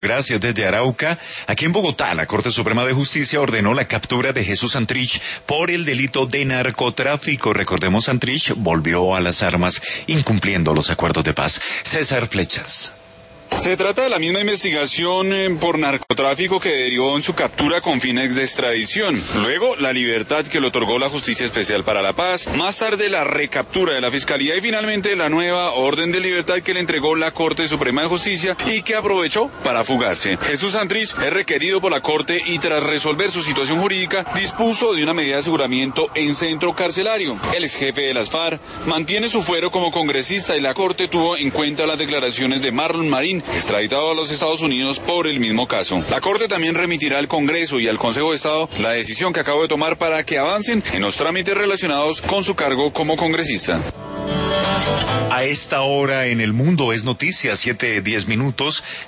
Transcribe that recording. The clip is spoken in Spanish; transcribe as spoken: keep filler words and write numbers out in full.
Gracias desde Arauca. Aquí en Bogotá, la Corte Suprema de Justicia ordenó la captura de Jesús Santrich por el delito de narcotráfico. Recordemos, Santrich volvió a las armas incumpliendo los acuerdos de paz. César Flechas. Se trata de la misma investigación eh, por narcotráfico que derivó en su captura con fines de extradición. Luego, la libertad que le otorgó la Justicia Especial para la Paz. Más tarde, la recaptura de la Fiscalía y finalmente la nueva orden de libertad que le entregó la Corte Suprema de Justicia y que aprovechó para fugarse. Jesús Santrich es requerido por la Corte y tras resolver su situación jurídica, dispuso de una medida de aseguramiento en centro carcelario. El ex jefe de las FARC mantiene su fuero como congresista y la Corte tuvo en cuenta las declaraciones de Marlon Marín, extraditado a los Estados Unidos por el mismo caso. La Corte también remitirá al Congreso y al Consejo de Estado la decisión que acabo de tomar para que avancen en los trámites relacionados con su cargo como congresista. A esta hora en el mundo es noticia, siete, diez minutos.